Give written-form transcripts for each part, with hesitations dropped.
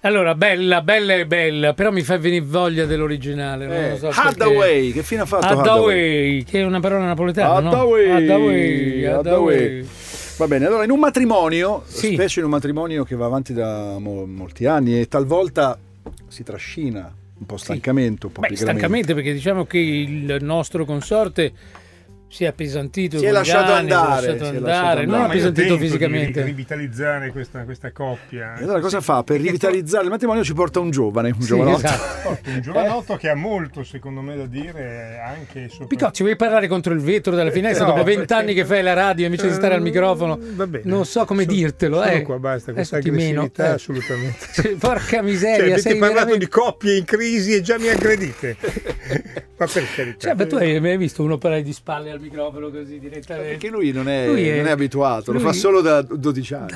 Allora, bella è bella, però mi fa venire voglia dell'originale. Non lo so Hardaway, che fine ha fatto Hardaway, che è una parola napoletana, Hardaway. Va bene, allora in un matrimonio, specie in un matrimonio che va avanti da molti anni e talvolta si trascina un po' stancamento, un po' stancamente, perché diciamo che il nostro consorte si è appesantito, si è lasciato andare, non appesantito fisicamente. Rivitalizzare questa coppia. E allora cosa fa? Per rivitalizzare il matrimonio ci porta un giovane, un giovanotto. Esatto. Un giovanotto che ha molto, secondo me, da dire anche Picocci, vuoi parlare contro il vetro della finestra dopo 20 anni che fai la radio invece di stare al microfono? Va bene. Non so come dirtelo. Qua basta, questa aggressività assolutamente. Porca miseria, avete parlato di coppie in crisi e già mi aggredite. Ma per carità. Ma tu hai mai visto uno operare di spalle al microfono così direttamente? Perché lui non è abituato, lo fa solo da 12 anni.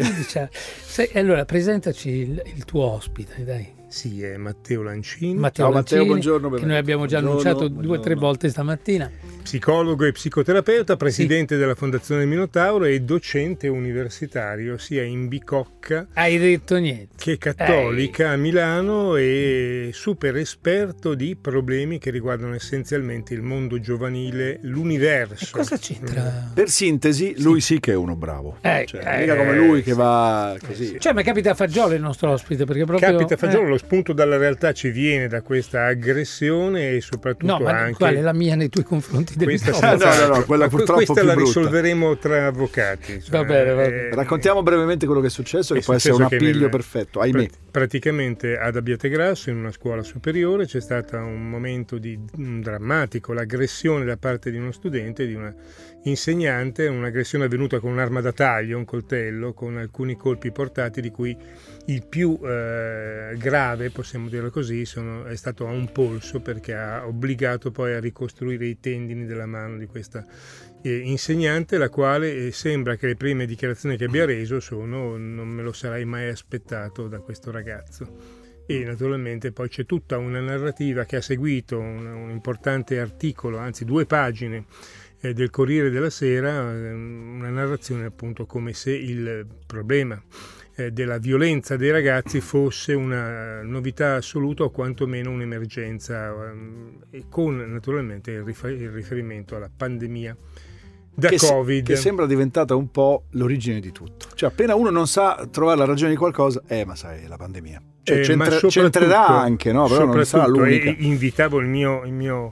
Allora, presentaci il tuo ospite, dai. Sì, è Matteo Lancini. Matteo, buongiorno. Che noi abbiamo già annunciato 2 o 3 volte stamattina. Psicologo e psicoterapeuta, presidente della Fondazione Minotauro e docente universitario sia in Bicocca. Hai detto niente. Che Cattolica a Milano e super esperto di problemi che riguardano essenzialmente il mondo giovanile, l'universo. E cosa c'entra? Per sintesi, lui sì che è uno bravo. Mica come lui che va così. Ma capita a fagiolo il nostro ospite, perché proprio capita a fagiolo, lo spunto dalla realtà ci viene da questa aggressione e soprattutto anche qual è la mia nei tuoi confronti? No, quella purtroppo questa la più brutta. risolveremo tra avvocati. Va bene. Raccontiamo brevemente quello che è successo, che può essere un appiglio perfetto, ahimè. Praticamente ad Abbiategrasso, in una scuola superiore, c'è stato un momento drammatico, l'aggressione da parte di uno studente, di una insegnante, un'aggressione avvenuta con un'arma da taglio, un coltello, con alcuni colpi portati, di cui il più grave, possiamo dirlo così, è stato a un polso, perché ha obbligato poi a ricostruire i tendini della mano di questa insegnante, la quale sembra che le prime dichiarazioni che abbia reso sono: non me lo sarei mai aspettato da questo ragazzo. E naturalmente poi c'è tutta una narrativa che ha seguito un importante articolo, anzi 2 pagine del Corriere della Sera, una narrazione appunto come se il problema della violenza dei ragazzi fosse una novità assoluta o quantomeno un'emergenza, e con naturalmente il riferimento alla pandemia da Covid, che sembra diventata un po' l'origine di tutto. Cioè appena uno non sa trovare la ragione di qualcosa, ma sai, la pandemia. C'entrerà anche, no? Però non sarà l'unica. Invitavo il mio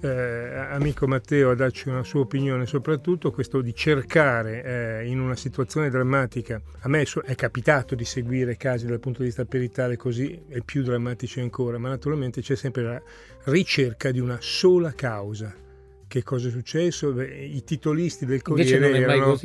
amico Matteo a darci una sua opinione, soprattutto questo di cercare in una situazione drammatica. A me è capitato di seguire casi dal punto di vista peritale così e più drammatici ancora, ma naturalmente c'è sempre la ricerca di una sola causa. Che cosa è successo? I titolisti del Corriere erano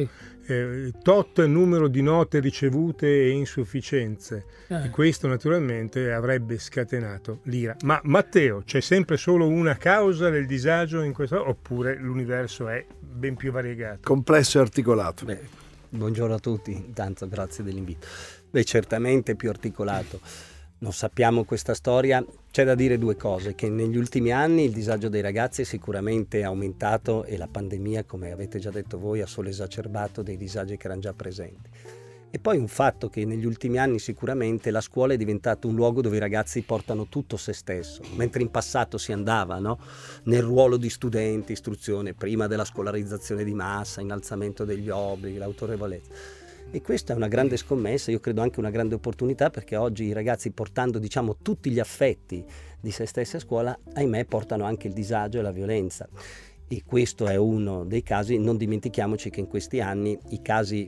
tot numero di note ricevute e insufficienze, e questo naturalmente avrebbe scatenato l'ira. Ma Matteo, c'è sempre solo una causa del disagio in questo, oppure l'universo è ben più variegato? Complesso e articolato. Buongiorno a tutti, intanto grazie dell'invito. Certamente più articolato. Non sappiamo questa storia. C'è da dire 2 cose: che negli ultimi anni il disagio dei ragazzi è sicuramente aumentato e la pandemia, come avete già detto voi, ha solo esacerbato dei disagi che erano già presenti. E poi un fatto che negli ultimi anni sicuramente la scuola è diventata un luogo dove i ragazzi portano tutto se stesso, mentre in passato si andava, no? Nel ruolo di studenti, istruzione, prima della scolarizzazione di massa, innalzamento degli obblighi, l'autorevolezza. E questa è una grande scommessa, io credo anche una grande opportunità, perché oggi i ragazzi, portando tutti gli affetti di se stessi a scuola, ahimè portano anche il disagio e la violenza. E questo è uno dei casi. Non dimentichiamoci che in questi anni i casi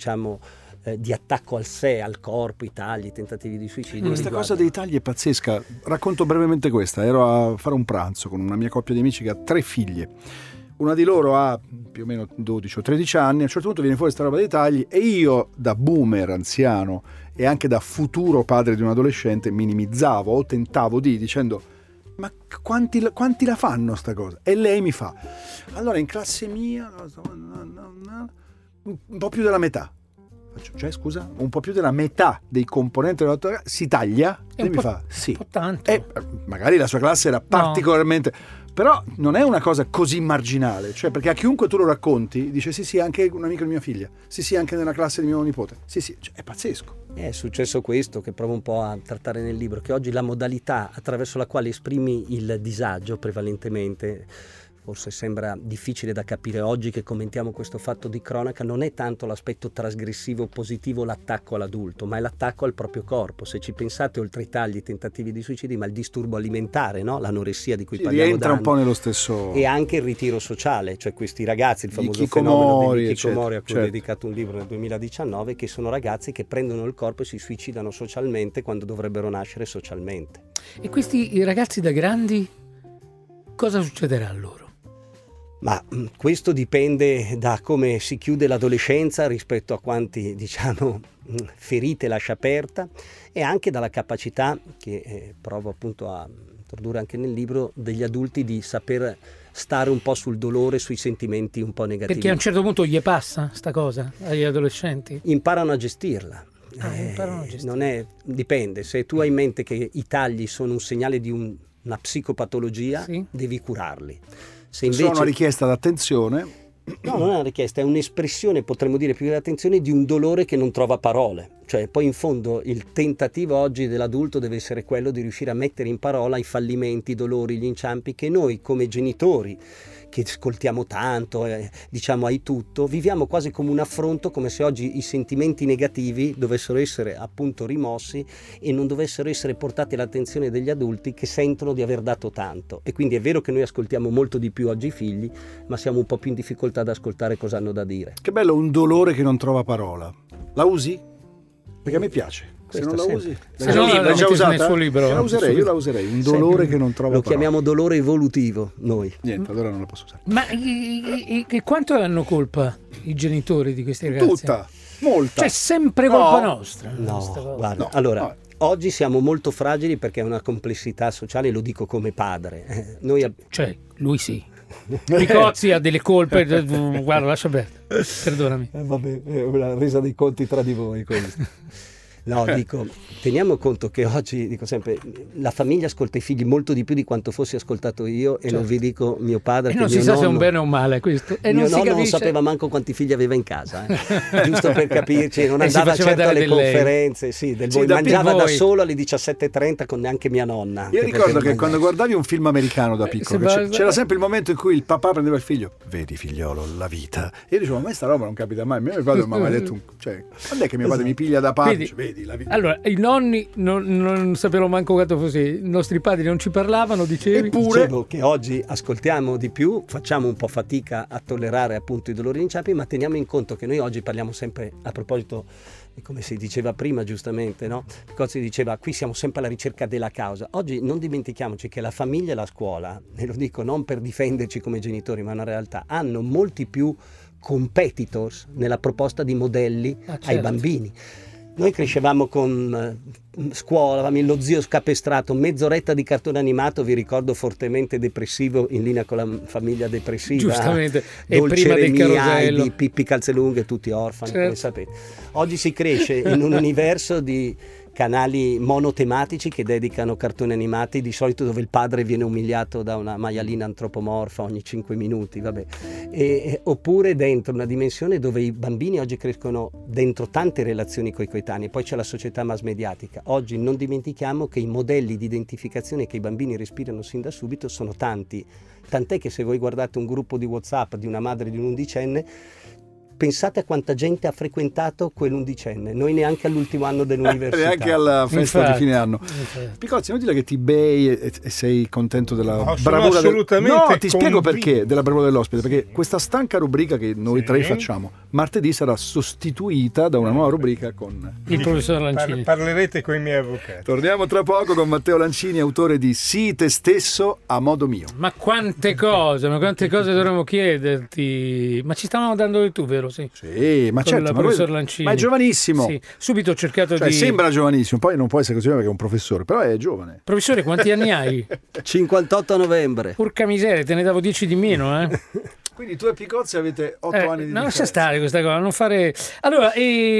di attacco al sé, al corpo, i tagli, i tentativi di suicidio. Questa cosa dei tagli è pazzesca. Racconto brevemente questa. Ero a fare un pranzo con una mia coppia di amici che ha 3 figlie. Una di loro ha più o meno 12 o 13 anni, a un certo punto viene fuori sta roba dei tagli e io, da boomer anziano e anche da futuro padre di un adolescente, minimizzavo o tentavo dicendo: ma quanti la fanno sta cosa? E lei mi fa: allora in classe mia un po' più della metà. Cioè scusa, un po' più della metà dei componenti della si taglia? E mi fa sì. Un po' tanto. E magari la sua classe era particolarmente... Però non è una cosa così marginale, cioè perché a chiunque tu lo racconti dice sì, anche un amico di mia figlia, sì, anche nella classe di mio nipote, sì, cioè, è pazzesco. È successo questo che provo un po' a trattare nel libro, che oggi la modalità attraverso la quale esprimi il disagio prevalentemente, forse sembra difficile da capire oggi che commentiamo questo fatto di cronaca, non è tanto l'aspetto trasgressivo positivo, l'attacco all'adulto, ma è l'attacco al proprio corpo. Se ci pensate, oltre ai tagli, i tentativi di suicidi, ma il disturbo alimentare, no? L'anoressia di cui parliamo rientra un po' nello stesso, e anche il ritiro sociale, cioè questi ragazzi, il famoso Hikikomori, fenomeno degli Hikikomori, a cui ho certo. dedicato un libro nel 2019, che sono ragazzi che prendono il corpo e si suicidano socialmente quando dovrebbero nascere socialmente. E questi ragazzi da grandi, cosa succederà a loro? Ma questo dipende da come si chiude l'adolescenza rispetto a quanti, diciamo, ferite lascia aperta, e anche dalla capacità che provo appunto a introdurre anche nel libro degli adulti di saper stare un po' sul dolore, sui sentimenti un po' negativi. Perché a un certo punto gli passa sta cosa agli adolescenti? Imparano a gestirla. Imparano a gestirla. Non è, dipende, se tu hai in mente che i tagli sono un segnale di una psicopatologia, sì, devi curarli. Se invece sono una richiesta d'attenzione. No, non è una richiesta, è un'espressione, potremmo dire più che l'attenzione, di un dolore che non trova parole. Cioè, poi in fondo il tentativo oggi dell'adulto deve essere quello di riuscire a mettere in parola i fallimenti, i dolori, gli inciampi che noi come genitori, che ascoltiamo tanto, diciamo hai tutto, viviamo quasi come un affronto, come se oggi i sentimenti negativi dovessero essere appunto rimossi e non dovessero essere portati all'attenzione degli adulti che sentono di aver dato tanto. E quindi è vero che noi ascoltiamo molto di più oggi i figli, ma siamo un po' più in difficoltà ad ascoltare cosa hanno da dire. Che bello, un dolore che non trova parola. La usi? Perché a me piace. Se non la sempre. usi, Se no, l'hai già usata? nel suo libro. Io la userei, un dolore che non trova Lo parola. chiamiamo dolore evolutivo noi. Niente, allora non la posso usare. Ma quanto hanno colpa i genitori di questi ragazzi? Tutta, molta. Cioè sempre colpa nostra. No, guarda, No, allora, no. oggi siamo molto fragili perché è una complessità sociale, lo dico come padre. Cioè, lui sì. Picozzi ha delle colpe, guarda, lascia perdere. Perdonami. Vabbè, è una resa dei conti tra di voi questo. No, dico, teniamo conto che oggi, dico sempre, la famiglia ascolta i figli molto di più di quanto fossi ascoltato io, e certo. Non vi dico mio padre. E che non mio si sa nonno, se è un bene o un male questo. E mio non si nonno non capisce. sapeva manco quanti figli aveva in casa, giusto per capirci, non E si andava faceva certo dare alle del lei. conferenze, mangiava da solo alle 17:30 con neanche mia nonna. Io ricordo che quando guardavi un film americano da piccolo, c'era sempre il momento in cui il papà prendeva il figlio, vedi figliolo, la vita. E io dicevo, ma a me sta roba non capita mai. Mio padre mi aveva detto, cioè, quando è che mio padre mi piglia da parte? Vedi la vita. Allora, i nonni non sapevano manco quanto fosse, i nostri padri non ci parlavano, dicevi. Eppure Dicevo che oggi ascoltiamo di più, facciamo un po' fatica a tollerare appunto i dolori e inciampi, ma teniamo in conto che noi oggi parliamo sempre, a proposito, come si diceva prima giustamente, no? Picozzi diceva, qui siamo sempre alla ricerca della causa. Oggi non dimentichiamoci che la famiglia e la scuola, e lo dico non per difenderci come genitori, ma è una realtà, hanno molti più competitors nella proposta di modelli certo. ai bambini. Noi crescevamo con scuola, avevamo lo zio scapestrato, mezz'oretta di cartone animato, vi ricordo fortemente depressivo, in linea con la famiglia depressiva. Giustamente, e Dolce prima del Remia, carosello. di Pippi Calzelunghe, tutti orfani, certo. come sapete. Oggi si cresce in un universo di canali monotematici che dedicano cartoni animati, di solito dove il padre viene umiliato da una maialina antropomorfa ogni 5 minuti, vabbè. Oppure dentro una dimensione dove i bambini oggi crescono dentro tante relazioni coi coetanei, poi c'è la società mass mediatica. Oggi non dimentichiamo che i modelli di identificazione che i bambini respirano sin da subito sono tanti, tant'è che se voi guardate un gruppo di WhatsApp di una madre di un undicenne, pensate a quanta gente ha frequentato quell'undicenne, noi neanche all'ultimo anno dell'università. Neanche alla festa Infatti. di fine anno. Picozzi, non dire che ti bei e sei contento della No, sono bravura assolutamente No, ti spiego convinto. perché della bravura dell'ospite, perché questa stanca rubrica che noi Sì. tre facciamo martedì sarà sostituita da una nuova rubrica con Il professor Lancini. Parlerete con i miei avvocati. Torniamo tra poco con Matteo Lancini, autore di Sii te stesso a modo mio. Ma quante cose dovremmo chiederti. Ma ci stavamo dando tu, vero? Sì. Sì, ma Con certo, il ma, professor Lancini. ma è giovanissimo. Sì. Subito ho cercato Cioè, di. sembra giovanissimo, poi non può essere così perché è un professore, però è giovane. Professore, quanti anni hai? 58 a novembre. Porca miseria, te ne davo 10 di meno, eh? Quindi tu e Picozzi avete 8 anni di non lascia differenza. stare questa cosa, non fare. Allora,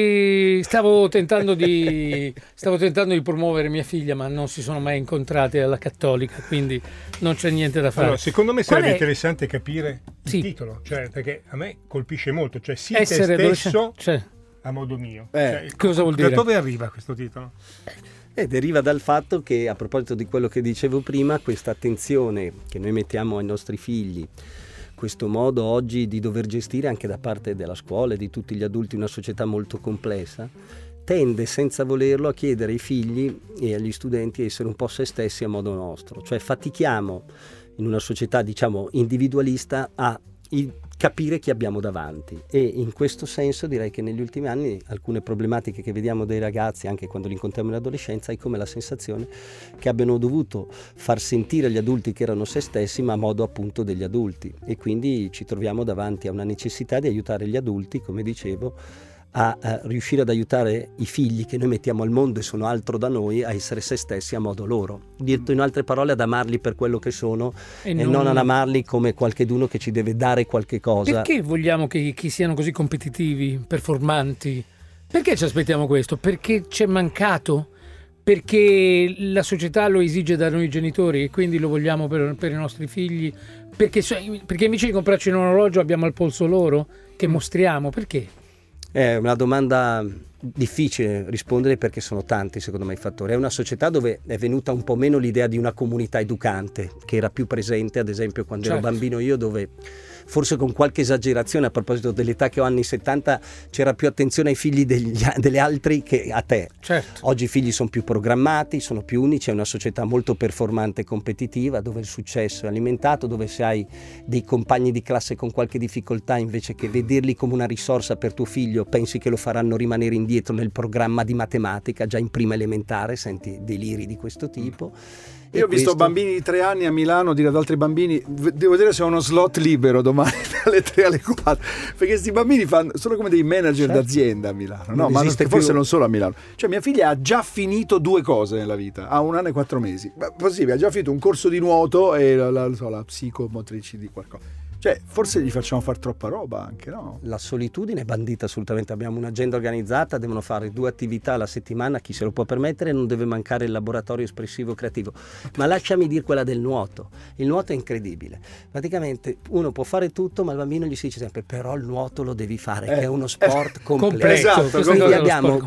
stavo tentando di promuovere mia figlia, ma non si sono mai incontrate alla Cattolica, quindi non c'è niente da fare. Allora, secondo me Qual sarebbe è? interessante capire Sì. il titolo, cioè, perché a me colpisce molto, cioè sii Essere te stesso adolescente. Cioè, a modo mio. Cosa vuol dire? Da dove arriva questo titolo? Deriva dal fatto che, a proposito di quello che dicevo prima, questa attenzione che noi mettiamo ai nostri figli, questo modo oggi di dover gestire anche da parte della scuola e di tutti gli adulti una società molto complessa, tende senza volerlo a chiedere ai figli e agli studenti di essere un po' se stessi a modo nostro. Cioè fatichiamo in una società, diciamo, individualista a capire chi abbiamo davanti, e in questo senso direi che negli ultimi anni alcune problematiche che vediamo dei ragazzi, anche quando li incontriamo in adolescenza, hai come la sensazione che abbiano dovuto far sentire agli adulti che erano se stessi, ma a modo appunto degli adulti, e quindi ci troviamo davanti a una necessità di aiutare gli adulti, come dicevo, a riuscire ad aiutare i figli che noi mettiamo al mondo e sono altro da noi a essere se stessi a modo loro. Detto in altre parole, ad amarli per quello che sono e non ad amarli come qualcheduno che ci deve dare qualche cosa. Perché vogliamo che siano così competitivi, performanti? Perché ci aspettiamo questo? Perché c'è mancato? Perché la società lo esige da noi genitori e quindi lo vogliamo per i nostri figli? Perché invece di comprarci un orologio abbiamo al polso loro che mostriamo? Perché? È una domanda difficile rispondere, perché sono tanti secondo me i fattori. È una società dove è venuta un po' meno l'idea di una comunità educante, che era più presente ad esempio quando ero bambino io, dove forse con qualche esagerazione, a proposito dell'età che ho, anni 70, c'era più attenzione ai figli degli altri che a te. Certo. Oggi i figli sono più programmati, sono più unici, è una società molto performante e competitiva, dove il successo è alimentato, dove se hai dei compagni di classe con qualche difficoltà, invece che vederli come una risorsa per tuo figlio, pensi che lo faranno rimanere indietro nel programma di matematica già in prima elementare, senti deliri di questo tipo. Io ho visto bambini di 3 anni a Milano dire ad altri bambini: devo vedere se ho uno slot libero domani dalle 3 alle 4, perché questi bambini sono come dei manager d'azienda a Milano. No, ma forse non solo a Milano. Cioè mia figlia ha già finito 2 cose nella vita, ha 1 anno e 4 mesi. Possibile, ha già finito un corso di nuoto e la psicomotrici di qualcosa. Cioè, forse gli facciamo fare troppa roba anche, no? La solitudine è bandita assolutamente. Abbiamo un'agenda organizzata, devono fare 2 attività alla settimana, chi se lo può permettere, non deve mancare il laboratorio espressivo creativo. Ma lasciami dire quella del nuoto. Il nuoto è incredibile. Praticamente uno può fare tutto, ma il bambino gli si dice sempre: però il nuoto lo devi fare, che è uno sport complesso. Esatto, quindi abbiamo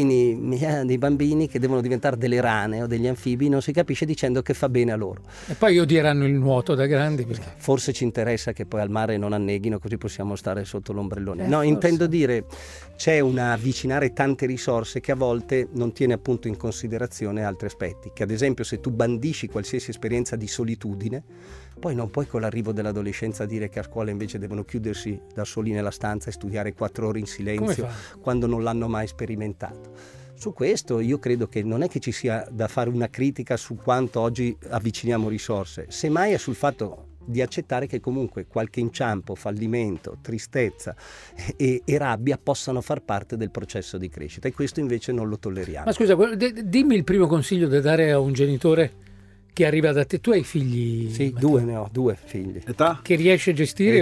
dei bambini che devono diventare delle rane o degli anfibi, non si capisce, dicendo che fa bene a loro. E poi odieranno il nuoto da grandi, perché forse ci interessa che poi al mare non anneghino, così possiamo stare sotto l'ombrellone. No, intendo dire, c'è un avvicinare tante risorse che a volte non tiene appunto in considerazione altri aspetti, che ad esempio se tu bandisci qualsiasi esperienza di solitudine, poi non puoi con l'arrivo dell'adolescenza dire che a scuola invece devono chiudersi da soli nella stanza e studiare 4 ore in silenzio quando non l'hanno mai sperimentato. Su questo io credo che non è che ci sia da fare una critica su quanto oggi avviciniamo risorse, semmai è sul fatto di accettare che comunque qualche inciampo, fallimento, tristezza e rabbia possano far parte del processo di crescita, e questo invece non lo tolleriamo. Ma scusa, dimmi il primo consiglio da dare a un genitore che arriva da te. Tu hai figli? Sì, 2 ne ho, 2 figli. Età? Che riesci a gestire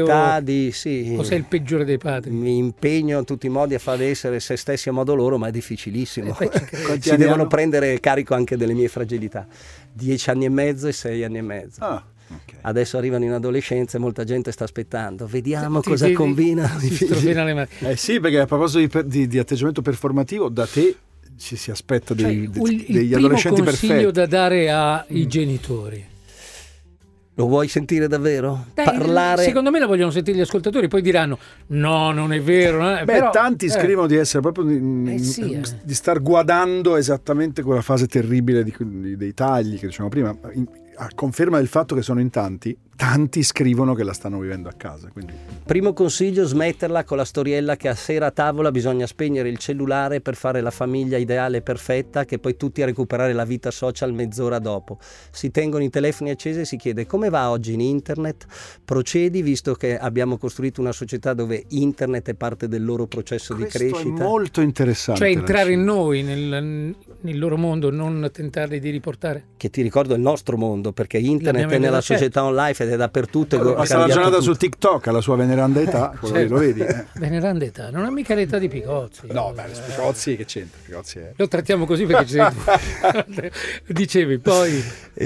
o sei il peggiore dei padri? Mi impegno in tutti i modi a far essere se stessi a modo loro, ma è difficilissimo. Si devono prendere carico anche delle mie fragilità. 10 anni e mezzo e 6 anni e mezzo. Okay. Adesso arrivano in adolescenza e molta gente sta aspettando, vediamo cosa combina. Sì, perché a proposito di atteggiamento performativo, da te si aspetta degli adolescenti perfetti. Il primo consiglio da dare ai genitori. Lo vuoi sentire davvero? Parlare? Secondo me lo vogliono sentire gli ascoltatori, poi diranno no, non è vero. Però, tanti scrivono di essere proprio di star guardando esattamente quella fase terribile dei tagli che dicevamo prima, a conferma del fatto che sono in tanti scrivono che la stanno vivendo a casa. Quindi. Primo consiglio: smetterla con la storiella che a sera a tavola bisogna spegnere il cellulare per fare la famiglia ideale perfetta, che poi tutti a recuperare la vita social mezz'ora dopo. Si tengono i telefoni accesi e si chiede: come va oggi in internet? Procedi, visto che abbiamo costruito una società dove internet è parte del loro processo di crescita. Questo è molto interessante. Cioè entrare in noi, nel loro mondo, non tentarli di riportare. Che ti ricordo è il nostro mondo, perché internet è nella società online ed è dappertutto. Passa la giornata su TikTok alla sua veneranda età, lo vedi? Veneranda età, non ha mica l'età di Picozzi. No, Picozzi che c'entra? Picozzi lo trattiamo così perché dicevi poi.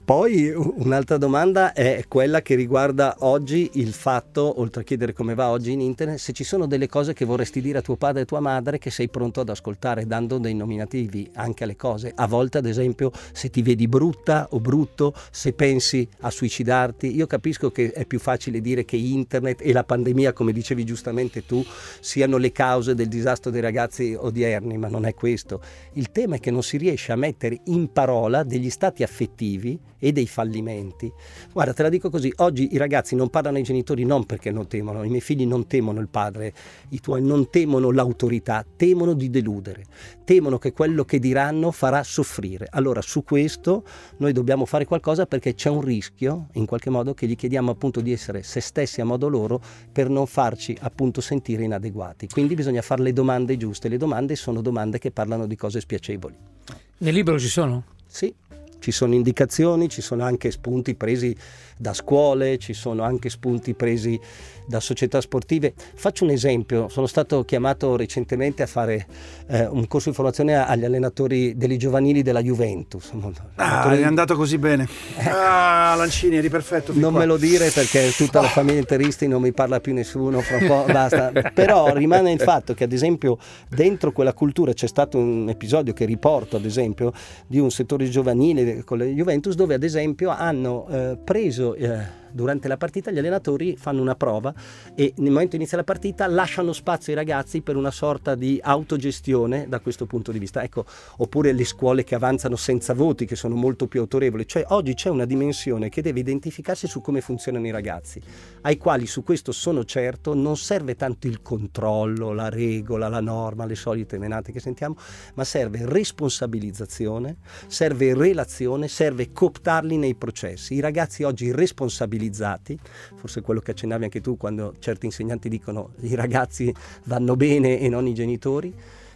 Poi un'altra domanda è quella che riguarda oggi il fatto, oltre a chiedere come va oggi in internet, se ci sono delle cose che vorresti dire a tuo padre e a tua madre che sei pronto ad ascoltare, dando dei nominativi anche alle cose. A volte, ad esempio, se ti vedi brutta o brutto, se pensi a suicidarti. Io capisco che è più facile dire che internet e la pandemia, come dicevi giustamente tu, siano le cause del disastro dei ragazzi odierni, ma non è questo. Il tema è che non si riesce a mettere in parola degli stati affettivi e dei fallimenti. Guarda, te la dico così, oggi i ragazzi non parlano ai genitori non perché non temono, i miei figli non temono il padre, i tuoi non temono l'autorità, temono di deludere, temono che quello che diranno farà soffrire. Allora su questo noi dobbiamo fare qualcosa, perché c'è un rischio in qualche modo che gli chiediamo appunto di essere se stessi a modo loro per non farci appunto sentire inadeguati. Quindi bisogna fare le domande giuste, le domande sono domande che parlano di cose spiacevoli. Nel libro ci sono? Sì. Ci sono indicazioni, ci sono anche spunti presi da scuole, ci sono anche spunti presi da società sportive. Faccio un esempio, sono stato chiamato recentemente a fare un corso di formazione agli allenatori delle giovanili della Juventus. È andato così bene. Lancini, eri perfetto. Non me lo dire, perché tutta la famiglia interisti non mi parla più nessuno, fra un po' basta. Però rimane il fatto che ad esempio dentro quella cultura c'è stato un episodio che riporto, ad esempio, di un settore giovanile con la Juventus, dove ad esempio hanno preso durante la partita, gli allenatori fanno una prova e nel momento inizia la partita lasciano spazio ai ragazzi per una sorta di autogestione da questo punto di vista. Ecco, oppure le scuole che avanzano senza voti, che sono molto più autorevoli. Cioè oggi c'è una dimensione che deve identificarsi su come funzionano i ragazzi, ai quali, su questo sono certo, non serve tanto il controllo, la regola, la norma, le solite menate che sentiamo, ma serve responsabilizzazione, serve relazione, serve cooptarli nei processi. I ragazzi oggi responsabilizzati, forse quello che accennavi anche tu quando certi insegnanti dicono i ragazzi vanno bene e non i genitori,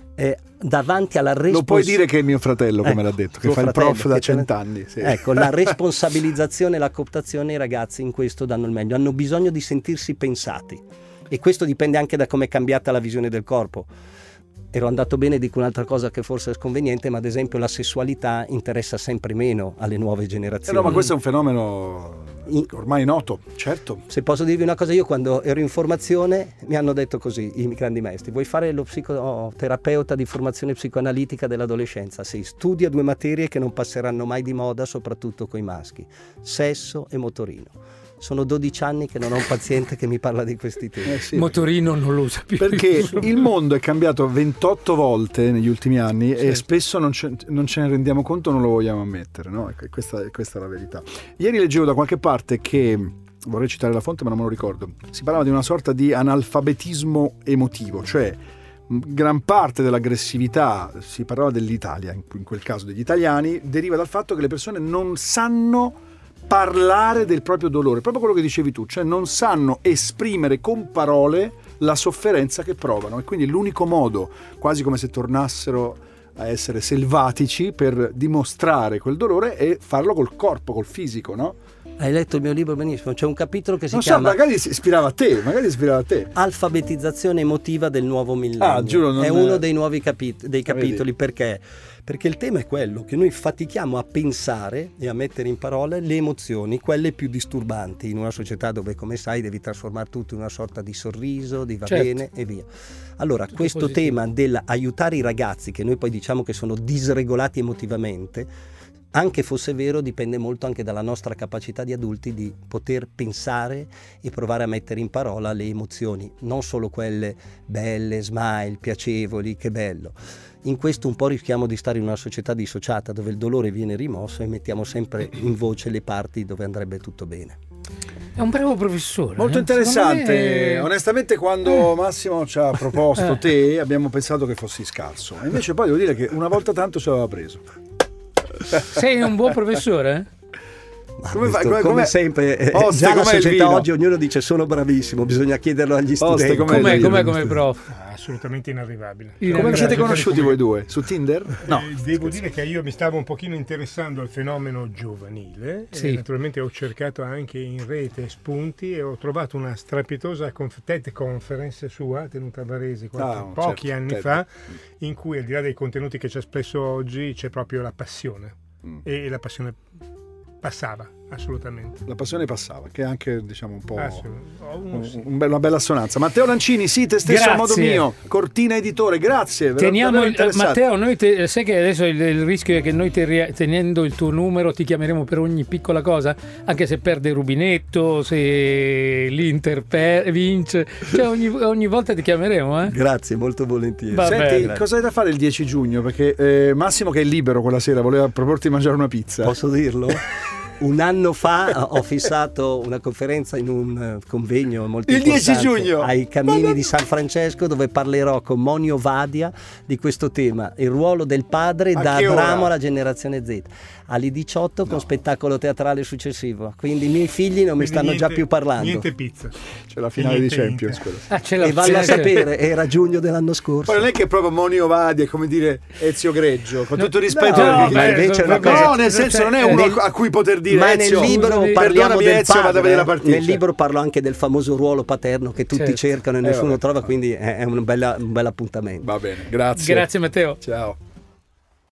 davanti alla Lo puoi dire che è mio fratello, come l'ha detto, che fa il prof da 100 anni. Sì. Ecco, la responsabilizzazione e la cooptazione, i ragazzi in questo danno il meglio, hanno bisogno di sentirsi pensati, e questo dipende anche da come è cambiata la visione del corpo. Ero andato bene, dico un'altra cosa che forse è sconveniente, ma ad esempio la sessualità interessa sempre meno alle nuove generazioni. No, ma questo è un fenomeno ormai noto, certo. Se posso dirvi una cosa, io quando ero in formazione mi hanno detto così i grandi maestri: vuoi fare lo psicoterapeuta di formazione psicoanalitica dell'adolescenza? Sì, studia 2 materie che non passeranno mai di moda, soprattutto coi maschi: sesso e motorino. Sono 12 anni che non ho un paziente che mi parla di questi temi. Sì, motorino non lo usa più. Perché il mondo è cambiato 28 volte negli ultimi anni, sì. E spesso non ce ne rendiamo conto, non lo vogliamo ammettere, no? Questa è la verità. Ieri leggevo da qualche parte che, vorrei citare la fonte ma non me lo ricordo, si parlava di una sorta di analfabetismo emotivo, cioè gran parte dell'aggressività, si parlava dell'Italia, in quel caso degli italiani, deriva dal fatto che le persone non sanno parlare del proprio dolore, proprio quello che dicevi tu, cioè non sanno esprimere con parole la sofferenza che provano, e quindi l'unico modo, quasi come se tornassero a essere selvatici, per dimostrare quel dolore è farlo col corpo, col fisico, no? Hai letto il mio libro benissimo, c'è un capitolo che si non chiama... so, magari si ispirava a te. Alfabetizzazione emotiva del nuovo millennio. Giuro, è uno dei nuovi dei capitoli, perché il tema è quello che noi fatichiamo a pensare e a mettere in parole le emozioni, quelle più disturbanti, in una società dove, come sai, devi trasformare tutto in una sorta di sorriso, di va bene e via. Allora, tutto questo positivo. Tema dell'aiutare i ragazzi, che noi poi diciamo che sono disregolati emotivamente, anche fosse vero, dipende molto anche dalla nostra capacità di adulti di poter pensare e provare a mettere in parola le emozioni, non solo quelle belle, smile, piacevoli, che bello. In questo un po' rischiamo di stare in una società dissociata, dove il dolore viene rimosso e mettiamo sempre in voce le parti dove andrebbe tutto bene. È un bravo professore. Molto interessante. Onestamente, quando Massimo ci ha proposto te, abbiamo pensato che fossi scarso. E invece poi devo dire che una volta tanto ci aveva preso. Sei un buon professore? Come sempre, già la società oggi ognuno dice sono bravissimo, bisogna chiederlo agli studenti. Com'è come prof? Assolutamente inarrivabile. Come vi siete conosciuti voi due? Su Tinder? No. Devo dire che io mi stavo un pochino interessando al fenomeno giovanile, sì. E naturalmente ho cercato anche in rete spunti e ho trovato una strepitosa TED Conference sua tenuta a Varese pochi anni fa, in cui, al di là dei contenuti che c'è spesso oggi, c'è proprio la passione e la passione passava, assolutamente. La passione passava, che è anche, diciamo, un po' Sì. una bella assonanza. Matteo Lancini, sì, te stesso a modo mio, Cortina Editore, grazie. Teniamo Matteo, noi sai che adesso il rischio è che noi tenendo il tuo numero ti chiameremo per ogni piccola cosa, anche se perde il rubinetto, se l'Inter vince, cioè ogni volta ti chiameremo. Grazie, molto volentieri. Senti, cosa hai da fare il 10 giugno? Perché Massimo, che è libero quella sera, voleva proporti di mangiare una pizza. Posso dirlo? Un anno fa ho fissato una conferenza in un convegno molto importante, il 10 giugno ai Cammini di San Francesco, dove parlerò con Monio Vadia di questo tema, il ruolo del padre da Abramo alla generazione Z, alle 18 con spettacolo teatrale successivo. Quindi i miei figli non mi stanno già più parlando. Niente pizza. C'è la finale di Champions. E vallo a sapere, era giugno dell'anno scorso. Poi non è che proprio Monio Vadia, come dire, Ezio Greggio, con tutto il rispetto. Invece nel senso non è uno a cui poter dire ma Ezio, nel libro parliamo del Ezio, padre, vado a vedere la partita. Nel libro parlo anche del famoso ruolo paterno che tutti cercano e nessuno trova, quindi è un bel appuntamento. Va bene, grazie. Grazie Matteo. Ciao.